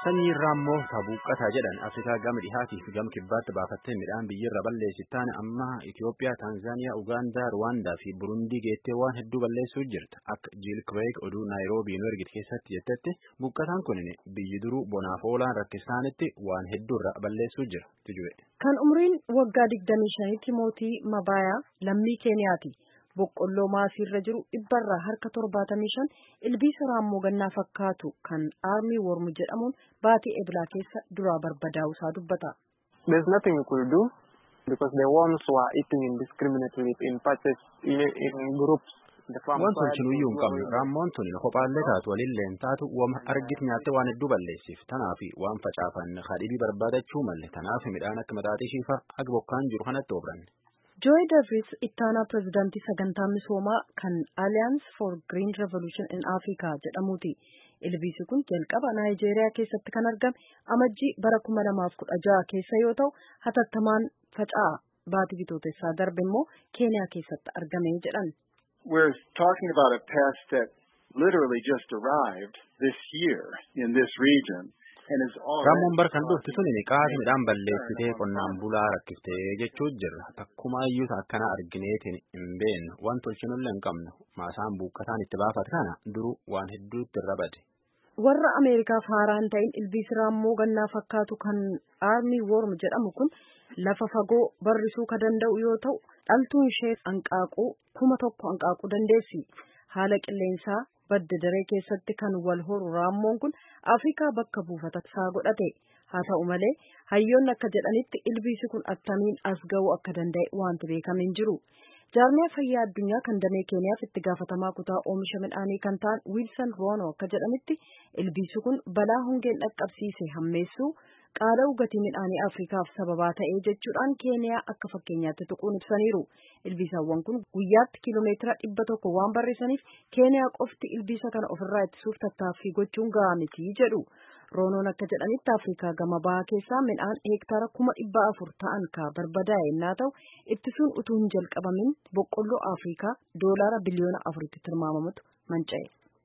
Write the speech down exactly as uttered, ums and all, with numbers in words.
Sanyii raammoo tabuuqqataa jedhan Afrikaa gama dhihaatii fi gama kibbaatti baafattee midhaan biyyirra balleessittaan amma Itoophiyaa, Taanzaaniyaa, Ugaandaa, Ruwaandaa fi Burundii geettee waan hedduu balleessuu jirti. Akka Jiil Kireeg oduu Naayiroobii nu ergite keessatti jettetti buqqataan kun biyyi duruu bonaaf oolaan rakkisaanitti waan hedduurra balleessuu jira. Tijube. Kan umriin waggaa digdamii shaniitti mootii Mabaayaa lammii Keeniyaati. Boqqolloo maasiirra jiru dhibbarraa harka torbaatamii shan ilbiisa raammoo gannaa fakkaatu kan aarmii wormu jedhamuun baatii eblaa keessa duraa barbadaa'u isaa dubbata. There's nothing we could do because the worms were eating indiscriminately in patches in, in groups. Waan tolchinuyyuu hin qabnu raammoon tuni kophaallee taatu walilleen taatu wama argit nyaatte waan hedduu balleessiif tanaafi waan facaafan kadhibii barbaadachuu malle tanaaf midhaan akka maxaaxishiifa aga bokkaan jiru kanatti obranne. Joy Davis ittaanaa pirezidaantii sagantaa misoomaa kan Alliance for Green Revolution in Africa jedhamuuti. Ilbiisi kun jalqaba Naayijeeriyaa keessatti kan argame amajjii bara kuma lamaaf kudha jaha keessa yoo ta'u hatattamaan faca'aa baatii bitootessaa darbe immoo Keeniyaa keessatti argame jedhan. We're talking about a pest that literally just arrived this year in this region. Raammoon barkan dhufti sun qaasa midhaan balleessitee qonnaan bulaa rakkiftee jechuu jirra. Takkuma iyyuu akkana argineetiin hin beeknu waan tolchinullee hin qabnu maasaan buuqqataan itti baafate kana duruu waan hedduutti irra bade. Warra Ameerikaaf haaraan ta'in ilbiisi raammoo gannaa fakkaatu kan aarmii worm jedhamu kun lafa fagoo barrisuu ka danda'u yoo ta'u dhaltuun ishee hanqaaquu kuma tokko hanqaaquu dandeessi. Haala qilleensaa badda daree keessatti kan wal horu raammoon kun Afrikaa bakka buufata isaa godhate. Haa ta'u malee hayyoonni akka jedhanitti ilbiisi kun attamiin as ga'uu akka danda'e wanti beekame hin jiru. Jaarmiyaa fayyaa addunyaa kan damee Keeniyaaf itti gaafatamaa kutaa oomisha midhaanii kan ta'an Wilson Rono akka jedhanitti ilbiisi kun balaa hongeen dhaqqabsiise hammeessuu qaala'uu gatii midhaanii Afrikaaf sababaa ta'ee jechuudhaan Keeniyaa akka fakkeenyaatti tuquun ibsaniiru. Ilbiisawwan kun guyyaatti kiiloomeetira dhibba tokko waan barrisaniif Keeniyaa qofti ilbiisa kana ofirraa ittisuuf tattaaffii gochuun gahaa miti jedhu. Roonoon akka jedhanitti Afrikaa gama bahaa keessaa midhaan heektaara kuma dhibba afur ta'an ka barbadaa'e yennaa ta'u ittisuun utuu hin jalqabamin boqqolloo Afrikaa doolaara biliyoona afuritti tilmaamamutu manca'e.